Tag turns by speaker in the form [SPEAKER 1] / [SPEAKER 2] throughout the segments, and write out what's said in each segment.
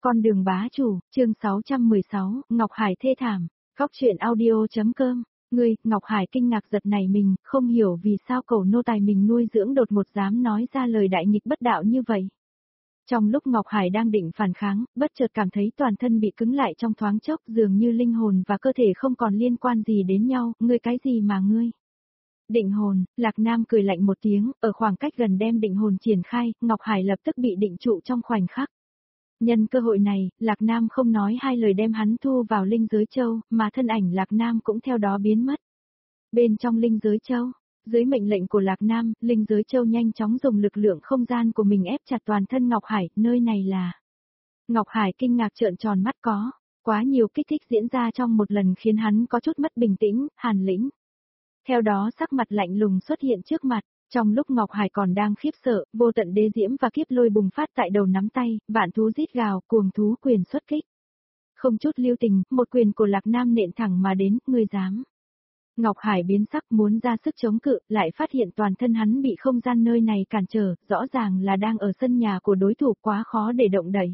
[SPEAKER 1] Con đường bá chủ, chương 616, Ngọc Hải thê thảm, góc truyện audio.com. Ngọc Hải kinh ngạc giật nảy mình, không hiểu vì sao cẩu nô tài mình nuôi dưỡng đột ngột dám nói ra lời đại nghịch bất đạo như vậy. Trong lúc Ngọc Hải đang định phản kháng, bất chợt cảm thấy toàn thân bị cứng lại trong thoáng chốc, dường như linh hồn và cơ thể không còn liên quan gì đến nhau. Ngươi cái gì mà ngươi? Định hồn, Lạc Nam cười lạnh một tiếng, ở khoảng cách gần đem định hồn triển khai, Ngọc Hải lập tức bị định trụ trong khoảnh khắc. Nhân cơ hội này, Lạc Nam không nói hai lời đem hắn thu vào linh giới châu, mà thân ảnh Lạc Nam cũng theo đó biến mất. Bên trong linh giới châu, dưới mệnh lệnh của Lạc Nam, linh giới châu nhanh chóng dùng lực lượng không gian của mình ép chặt toàn thân Ngọc Hải, nơi này là... Ngọc Hải kinh ngạc trợn tròn mắt, có quá nhiều kích thích diễn ra trong một lần khiến hắn có chút mất bình tĩnh. Hàn Lĩnh. Theo đó sắc mặt lạnh lùng xuất hiện trước mặt. Trong lúc Ngọc Hải còn đang khiếp sợ, vô tận đế diễm và kiếp lôi bùng phát tại đầu nắm tay, vạn thú rít gào, cuồng thú quyền xuất kích. Không chút lưu tình, một quyền của Lạc Nam nện thẳng mà đến, ngươi dám. Ngọc Hải biến sắc muốn ra sức chống cự, lại phát hiện toàn thân hắn bị không gian nơi này cản trở, rõ ràng là đang ở sân nhà của đối thủ, quá khó để động đẩy.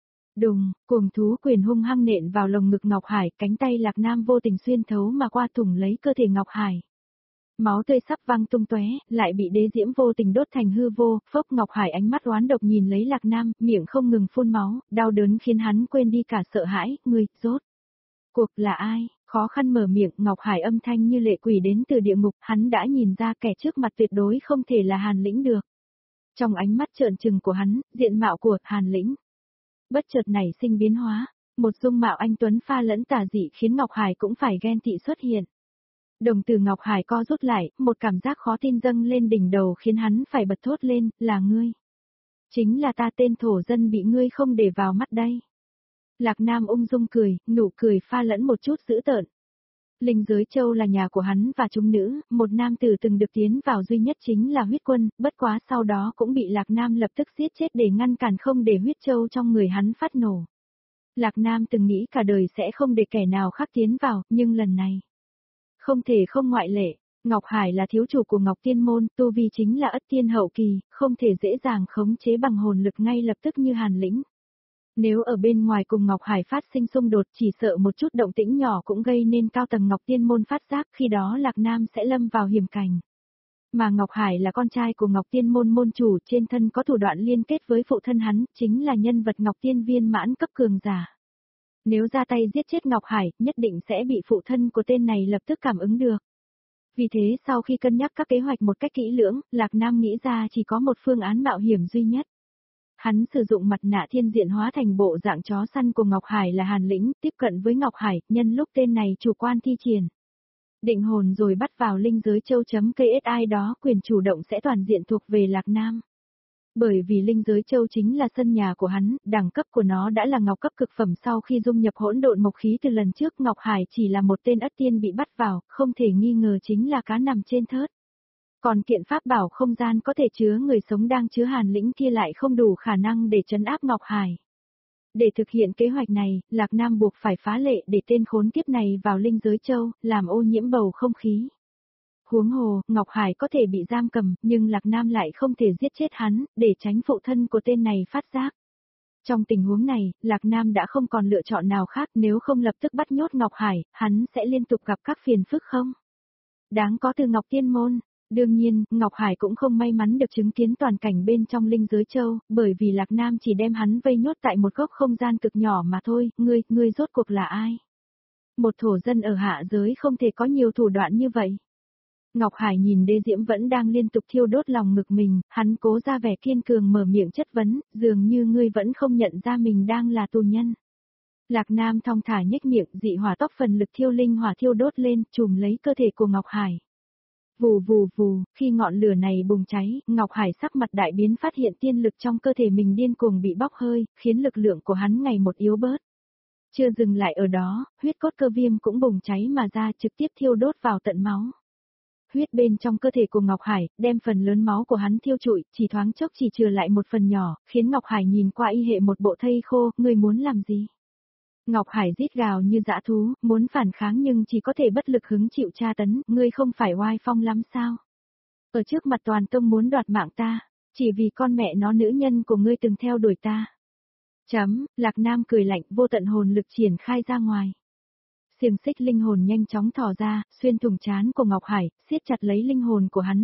[SPEAKER 1] Đùng, cuồng thú quyền hung hăng nện vào lồng ngực Ngọc Hải, cánh tay Lạc Nam vô tình xuyên thấu mà qua thủng lấy cơ thể Ngọc Hải. Máu tươi sắp văng tung tóe, lại bị đế diễm vô tình đốt thành hư vô. Phốc, Ngọc Hải ánh mắt oán độc nhìn lấy Lạc Nam, miệng không ngừng phun máu, đau đớn khiến hắn quên đi cả sợ hãi. Ngươi, rốt cuộc là ai? Khó khăn mở miệng, Ngọc Hải âm thanh như lệ quỷ đến từ địa ngục, hắn đã nhìn ra kẻ trước mặt tuyệt đối không thể là Hàn Lĩnh được. Trong ánh mắt trợn trừng của hắn, diện mạo của Hàn Lĩnh bất chợt nảy sinh biến hóa, một dung mạo anh tuấn pha lẫn tà dị khiến Ngọc Hải cũng phải ghen tị xuất hiện. Đồng tử Ngọc Hải co rút lại, một cảm giác khó tin dâng lên đỉnh đầu khiến hắn phải bật thốt lên, là ngươi. Chính là ta, tên thổ dân bị ngươi không để vào mắt đây. Lạc Nam ung dung cười, nụ cười pha lẫn một chút dữ tợn. Linh giới châu là nhà của hắn và chúng nữ, một nam tử từng được tiến vào duy nhất chính là huyết quân, bất quá sau đó cũng bị Lạc Nam lập tức giết chết để ngăn cản không để huyết châu trong người hắn phát nổ. Lạc Nam từng nghĩ cả đời sẽ không để kẻ nào khác tiến vào, nhưng lần này không thể không ngoại lệ. Ngọc Hải là thiếu chủ của Ngọc Tiên Môn, tu vi chính là Ất Tiên hậu kỳ, không thể dễ dàng khống chế bằng hồn lực ngay lập tức như Hàn Lĩnh. Nếu ở bên ngoài cùng Ngọc Hải phát sinh xung đột, chỉ sợ một chút động tĩnh nhỏ cũng gây nên cao tầng Ngọc Tiên Môn phát giác, khi đó Lạc Nam sẽ lâm vào hiểm cảnh. Mà Ngọc Hải là con trai của Ngọc Tiên Môn môn chủ, trên thân có thủ đoạn liên kết với phụ thân hắn, chính là nhân vật Ngọc Tiên viên mãn cấp cường giả. Nếu ra tay giết chết Ngọc Hải, nhất định sẽ bị phụ thân của tên này lập tức cảm ứng được. Vì thế sau khi cân nhắc các kế hoạch một cách kỹ lưỡng, Lạc Nam nghĩ ra chỉ có một phương án mạo hiểm duy nhất. Hắn sử dụng mặt nạ thiên diện hóa thành bộ dạng chó săn của Ngọc Hải là Hàn Lĩnh, tiếp cận với Ngọc Hải, nhân lúc tên này chủ quan thi triển định hồn rồi bắt vào linh giới châu.ksi, đó quyền chủ động sẽ toàn diện thuộc về Lạc Nam. Bởi vì linh giới châu chính là sân nhà của hắn, đẳng cấp của nó đã là ngọc cấp cực phẩm sau khi dung nhập hỗn độn mộc khí từ lần trước. Ngọc Hải chỉ là một tên ất tiên bị bắt vào, không thể nghi ngờ chính là cá nằm trên thớt. Còn kiện pháp bảo không gian có thể chứa người sống đang chứa Hàn Lĩnh kia lại không đủ khả năng để trấn áp Ngọc Hải. Để thực hiện kế hoạch này, Lạc Nam buộc phải phá lệ để tên khốn kiếp này vào linh giới châu, làm ô nhiễm bầu không khí. Huống hồ, Ngọc Hải có thể bị giam cầm, nhưng Lạc Nam lại không thể giết chết hắn, để tránh phụ thân của tên này phát giác. Trong tình huống này, Lạc Nam đã không còn lựa chọn nào khác, nếu không lập tức bắt nhốt Ngọc Hải, hắn sẽ liên tục gặp các phiền phức không đáng có từ Ngọc Tiên Môn. Đương nhiên, Ngọc Hải cũng không may mắn được chứng kiến toàn cảnh bên trong linh giới châu, bởi vì Lạc Nam chỉ đem hắn vây nhốt tại một góc không gian cực nhỏ mà thôi. Ngươi rốt cuộc là ai? Một thổ dân ở hạ giới không thể có nhiều thủ đoạn như vậy. Ngọc Hải nhìn đế diễm vẫn đang liên tục thiêu đốt lòng ngực mình, hắn cố ra vẻ kiên cường mở miệng chất vấn, dường như ngươi vẫn không nhận ra mình đang là tù nhân. Lạc Nam thong thả nhếch miệng, dị hỏa tóc phần lực thiêu linh hỏa thiêu đốt lên, trùm lấy cơ thể của Ngọc Hải. Vù vù vù, khi ngọn lửa này bùng cháy, Ngọc Hải sắc mặt đại biến, phát hiện tiên lực trong cơ thể mình điên cuồng bị bốc hơi, khiến lực lượng của hắn ngày một yếu bớt. Chưa dừng lại ở đó, huyết cốt cơ viêm cũng bùng cháy mà ra, trực tiếp thiêu đốt vào tận máu. Huyết bên trong cơ thể của Ngọc Hải, đem phần lớn máu của hắn thiêu trụi, chỉ thoáng chốc chỉ chừa lại một phần nhỏ, khiến Ngọc Hải nhìn qua y hệ một bộ thây khô, ngươi muốn làm gì? Ngọc Hải rít gào như dã thú, muốn phản kháng nhưng chỉ có thể bất lực hứng chịu tra tấn, ngươi không phải oai phong lắm sao? Ở trước mặt toàn tông muốn đoạt mạng ta, chỉ vì con mẹ nó nữ nhân của ngươi từng theo đuổi ta. Lạc Nam cười lạnh, vô tận hồn lực triển khai ra ngoài. Xiềng xích linh hồn nhanh chóng thò ra, xuyên thủng trán của Ngọc Hải, siết chặt lấy linh hồn của hắn,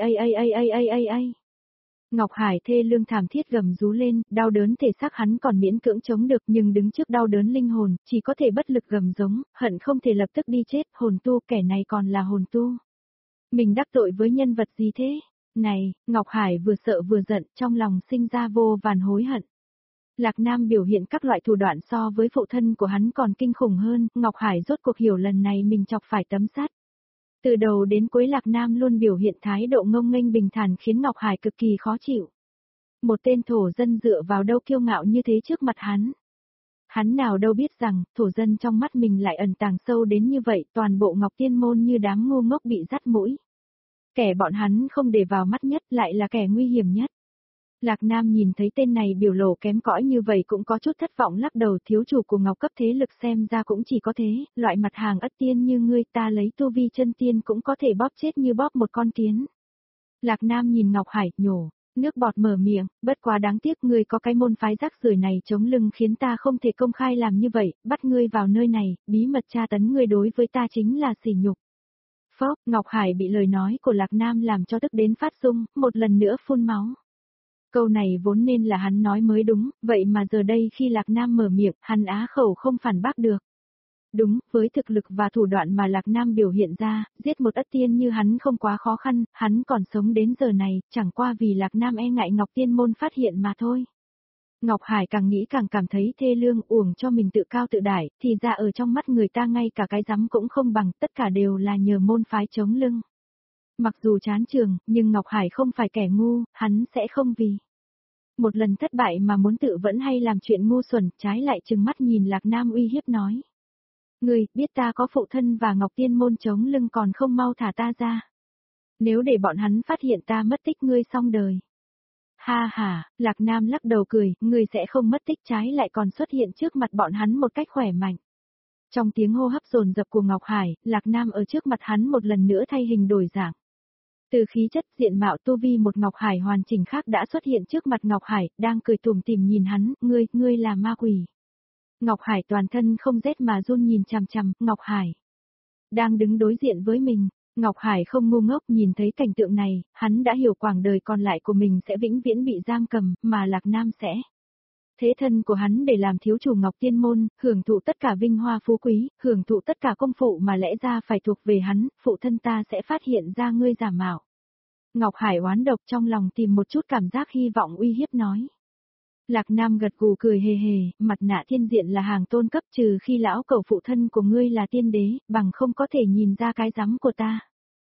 [SPEAKER 1] ai. Ngọc Hải thê lương thảm thiết gầm rú lên, đau đớn thể xác hắn còn miễn cưỡng chống được nhưng đứng trước đau đớn linh hồn, chỉ có thể bất lực gầm giống, hận không thể lập tức đi chết, hồn tu, kẻ này còn là hồn tu. Mình đắc tội với nhân vật gì thế? Này, Ngọc Hải vừa sợ vừa giận, trong lòng sinh ra vô vàn hối hận. Lạc Nam biểu hiện các loại thủ đoạn so với phụ thân của hắn còn kinh khủng hơn, Ngọc Hải rốt cuộc hiểu lần này mình chọc phải tấm sắt. Từ đầu đến cuối Lạc Nam luôn biểu hiện thái độ ngông nghênh bình thản khiến Ngọc Hải cực kỳ khó chịu. Một tên thổ dân dựa vào đâu kiêu ngạo như thế trước mặt hắn. Hắn nào đâu biết rằng, thổ dân trong mắt mình lại ẩn tàng sâu đến như vậy, toàn bộ Ngọc Tiên Môn như đám ngu ngốc bị dắt mũi. Kẻ bọn hắn không để vào mắt nhất lại là kẻ nguy hiểm nhất. Lạc Nam nhìn thấy tên này biểu lộ kém cỏi như vậy cũng có chút thất vọng lắc đầu, thiếu chủ của Ngọc cấp thế lực xem ra cũng chỉ có thế, loại mặt hàng ất tiên như ngươi ta lấy tu vi chân tiên cũng có thể bóp chết như bóp một con kiến. Lạc Nam nhìn Ngọc Hải, nhổ, nước bọt mở miệng, bất quá đáng tiếc ngươi có cái môn phái rác rưởi này chống lưng khiến ta không thể công khai làm như vậy, bắt ngươi vào nơi này, bí mật tra tấn ngươi đối với ta chính là sỉ nhục. Phốc, Ngọc Hải bị lời nói của Lạc Nam làm cho tức đến phát rung, một lần nữa phun máu. Câu này vốn nên là hắn nói mới đúng, vậy mà giờ đây khi Lạc Nam mở miệng, hắn á khẩu không phản bác được. Đúng, với thực lực và thủ đoạn mà Lạc Nam biểu hiện ra, giết một ất tiên như hắn không quá khó khăn, hắn còn sống đến giờ này, chẳng qua vì Lạc Nam e ngại Ngọc Tiên Môn phát hiện mà thôi. Ngọc Hải càng nghĩ càng cảm thấy thê lương, uổng cho mình tự cao tự đại, thì ra ở trong mắt người ta ngay cả cái rắm cũng không bằng, tất cả đều là nhờ môn phái chống lưng. Mặc dù chán trường, nhưng Ngọc Hải không phải kẻ ngu, hắn sẽ không vì một lần thất bại mà muốn tự vẫn hay làm chuyện ngu xuẩn, trái lại trừng mắt nhìn Lạc Nam uy hiếp nói. Ngươi, biết ta có phụ thân và Ngọc Tiên Môn chống lưng còn không mau thả ta ra. Nếu để bọn hắn phát hiện ta mất tích ngươi xong đời. Ha ha, Lạc Nam lắc đầu cười, ngươi sẽ không mất tích trái lại còn xuất hiện trước mặt bọn hắn một cách khỏe mạnh. Trong tiếng hô hấp dồn dập của Ngọc Hải, Lạc Nam ở trước mặt hắn một lần nữa thay hình đổi dạng. Từ khí chất diện mạo tu vi một Ngọc Hải hoàn chỉnh khác đã xuất hiện trước mặt Ngọc Hải, đang cười tủm tỉm nhìn hắn, ngươi là ma quỷ. Ngọc Hải toàn thân không rét mà run nhìn chằm chằm, Ngọc Hải đang đứng đối diện với mình. Ngọc Hải không ngu ngốc nhìn thấy cảnh tượng này, hắn đã hiểu quãng đời còn lại của mình sẽ vĩnh viễn bị giam cầm, mà Lạc Nam sẽ thế thân của hắn để làm thiếu chủ Ngọc Tiên Môn, hưởng thụ tất cả vinh hoa phú quý, hưởng thụ tất cả công phụ mà lẽ ra phải thuộc về hắn, phụ thân ta sẽ phát hiện ra ngươi giả mạo. Ngọc Hải oán độc trong lòng tìm một chút cảm giác hy vọng uy hiếp nói. Lạc Nam gật gù cười hề hề, mặt nạ thiên diện là hàng tôn cấp trừ khi lão cẩu phụ thân của ngươi là tiên đế, bằng không có thể nhìn ra cái rắm của ta.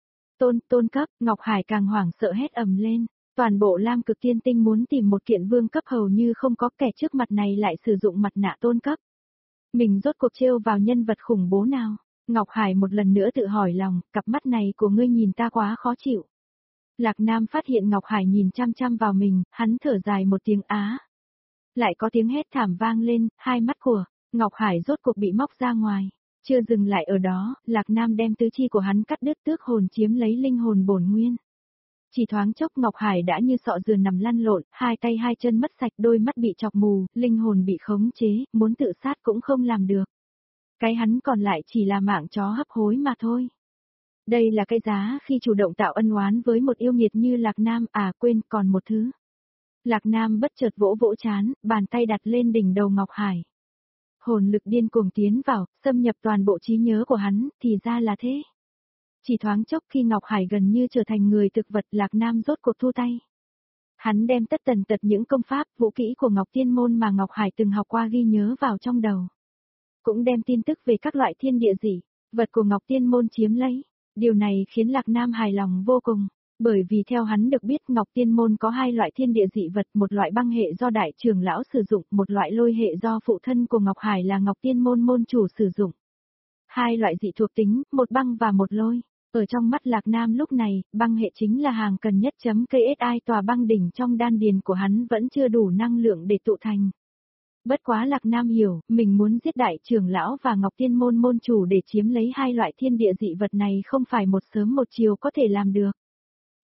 [SPEAKER 1] Tôn cấp, Ngọc Hải càng hoảng sợ hét ầm lên. Toàn bộ Lam Cực Tiên Tinh muốn tìm một kiện vương cấp hầu như không có, kẻ trước mặt này lại sử dụng mặt nạ tôn cấp. Mình rốt cuộc trêu vào nhân vật khủng bố nào? Ngọc Hải một lần nữa tự hỏi lòng, cặp mắt này của ngươi nhìn ta quá khó chịu. Lạc Nam phát hiện Ngọc Hải nhìn chăm chăm vào mình, hắn thở dài một tiếng á. Lại có tiếng hét thảm vang lên, hai mắt của Ngọc Hải rốt cuộc bị móc ra ngoài. Chưa dừng lại ở đó, Lạc Nam đem tứ chi của hắn cắt đứt tước hồn chiếm lấy linh hồn bổn nguyên. Chỉ thoáng chốc Ngọc Hải đã như sọ dừa nằm lăn lộn, hai tay hai chân mất sạch, đôi mắt bị chọc mù, linh hồn bị khống chế, muốn tự sát cũng không làm được. Cái hắn còn lại chỉ là mạng chó hấp hối mà thôi. Đây là cái giá khi chủ động tạo ân oán với một yêu nghiệt như Lạc Nam, quên còn một thứ. Lạc Nam bất chợt vỗ vỗ trán, bàn tay đặt lên đỉnh đầu Ngọc Hải. Hồn lực điên cuồng tiến vào, xâm nhập toàn bộ trí nhớ của hắn, thì ra là thế. Chỉ thoáng chốc khi Ngọc Hải gần như trở thành người thực vật, Lạc Nam rốt cuộc thu tay. Hắn đem tất tần tật những công pháp, vũ kỹ của Ngọc Tiên Môn mà Ngọc Hải từng học qua ghi nhớ vào trong đầu. Cũng đem tin tức về các loại thiên địa dị vật của Ngọc Tiên Môn chiếm lấy. Điều này khiến Lạc Nam hài lòng vô cùng. Bởi vì theo hắn được biết Ngọc Tiên Môn có hai loại thiên địa dị vật, một loại băng hệ do đại trưởng lão sử dụng, một loại lôi hệ do phụ thân của Ngọc Hải là Ngọc Tiên Môn môn chủ sử dụng. Hai loại dị thuộc tính, một băng và một lôi. Ở trong mắt Lạc Nam lúc này, băng hệ chính là hàng cần nhất. KSI tòa băng đỉnh trong đan điền của hắn vẫn chưa đủ năng lượng để tụ thành. Bất quá Lạc Nam hiểu, mình muốn giết đại trưởng lão và Ngọc Tiên Môn môn chủ để chiếm lấy hai loại thiên địa dị vật này không phải một sớm một chiều có thể làm được.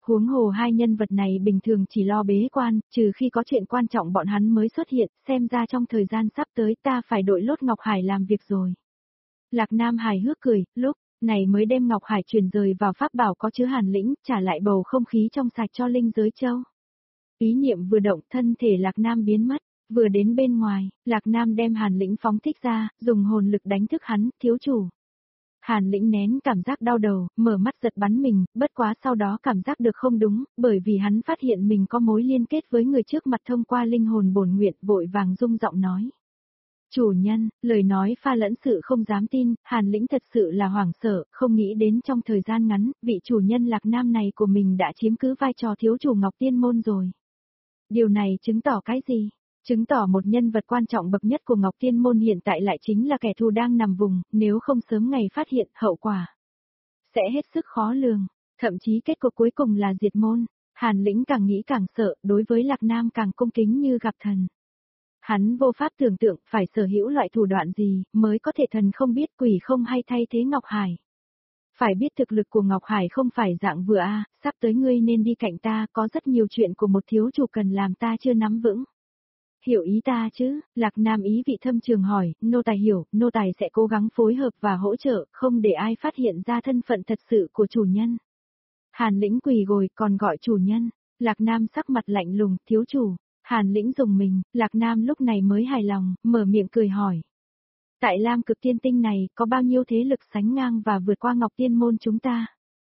[SPEAKER 1] Huống hồ hai nhân vật này bình thường chỉ lo bế quan, trừ khi có chuyện quan trọng bọn hắn mới xuất hiện, xem ra trong thời gian sắp tới ta phải đội lốt Ngọc Hải làm việc rồi. Lạc Nam hài hước cười, lúc này mới đem Ngọc Hải truyền rời vào pháp bảo có chứa hàn lĩnh, trả lại bầu không khí trong sạch cho linh giới châu. Ý niệm vừa động, thân thể Lạc Nam biến mất, vừa đến bên ngoài, Lạc Nam đem hàn lĩnh phóng thích ra, dùng hồn lực đánh thức hắn, thiếu chủ. Hàn lĩnh nén cảm giác đau đầu, mở mắt giật bắn mình, bất quá sau đó cảm giác được không đúng, bởi vì hắn phát hiện mình có mối liên kết với người trước mặt thông qua linh hồn bổn nguyện, vội vàng rung giọng nói. Chủ nhân, lời nói pha lẫn sự không dám tin, Hàn lĩnh thật sự là hoảng sợ, không nghĩ đến trong thời gian ngắn, vị chủ nhân Lạc Nam này của mình đã chiếm cứ vai trò thiếu chủ Ngọc Tiên Môn rồi. Điều này chứng tỏ cái gì? Chứng tỏ một nhân vật quan trọng bậc nhất của Ngọc Tiên Môn hiện tại lại chính là kẻ thù đang nằm vùng, nếu không sớm ngày phát hiện hậu quả sẽ hết sức khó lường, thậm chí kết cục cuối cùng là diệt môn. Hàn lĩnh càng nghĩ càng sợ, đối với Lạc Nam càng cung kính như gặp thần. Hắn vô pháp tưởng tượng phải sở hữu loại thủ đoạn gì mới có thể thần không biết quỷ không hay thay thế Ngọc Hải. Phải biết thực lực của Ngọc Hải không phải dạng vừa sắp tới ngươi nên đi cạnh ta, có rất nhiều chuyện của một thiếu chủ cần làm ta chưa nắm vững. Hiểu ý ta chứ? Lạc Nam ý vị thâm trường hỏi, nô tài hiểu, nô tài sẽ cố gắng phối hợp và hỗ trợ, không để ai phát hiện ra thân phận thật sự của chủ nhân. Hàn lĩnh quỳ gồi, còn gọi chủ nhân. Lạc Nam sắc mặt lạnh lùng, thiếu chủ. Hàn lĩnh dùng mình, Lạc Nam lúc này mới hài lòng, mở miệng cười hỏi. Tại Lam Cực Tiên Tinh này, có bao nhiêu thế lực sánh ngang và vượt qua Ngọc Tiên Môn chúng ta?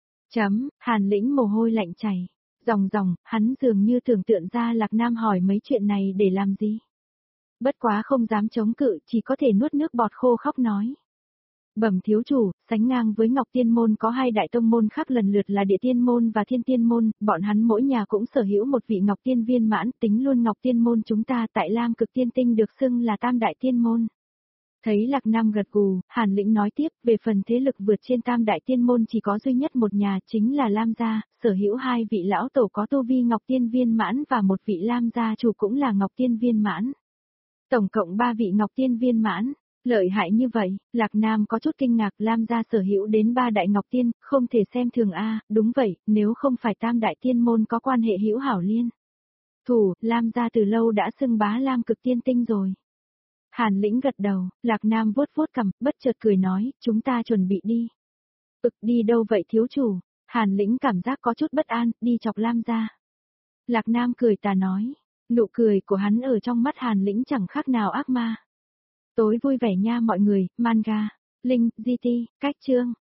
[SPEAKER 1] Hàn lĩnh mồ hôi lạnh chảy. Ròng, hắn dường như tưởng tượng ra Lạc Nam hỏi mấy chuyện này để làm gì. Bất quá không dám chống cự, chỉ có thể nuốt nước bọt khô khóc nói. Bẩm thiếu chủ, sánh ngang với Ngọc Tiên Môn có hai đại tông môn khác lần lượt là Địa Tiên Môn và Thiên Tiên Môn, bọn hắn mỗi nhà cũng sở hữu một vị Ngọc Tiên viên mãn, tính luôn Ngọc Tiên Môn chúng ta tại Lam Cực Tiên Tinh được xưng là Tam Đại Tiên Môn. Thấy Lạc Nam gật gù, Hàn lĩnh nói tiếp, về phần thế lực vượt trên Tam Đại Tiên Môn chỉ có duy nhất một nhà chính là Lam gia, sở hữu hai vị lão tổ có tu vi Ngọc Tiên viên mãn và một vị Lam gia chủ cũng là Ngọc Tiên viên mãn. Tổng cộng 3 vị Ngọc Tiên viên mãn. Lợi hại như vậy, Lạc Nam có chút kinh ngạc, Lam gia sở hữu đến 3 đại Ngọc Tiên, không thể xem thường đúng vậy, nếu không phải Tam Đại Tiên Môn có quan hệ hữu hảo liên thủ, Lam gia từ lâu đã xưng bá Lam Cực Tiên Tinh rồi. Hàn lĩnh gật đầu, Lạc Nam vuốt vuốt cằm, bất chợt cười nói, chúng ta chuẩn bị đi. Đi đâu vậy thiếu chủ? Hàn lĩnh cảm giác có chút bất an, đi chọc Lam gia. Lạc Nam cười tà nói, nụ cười của hắn ở trong mắt Hàn lĩnh chẳng khác nào ác ma. Tối vui vẻ nha mọi người, manga, link, GT, cách chương.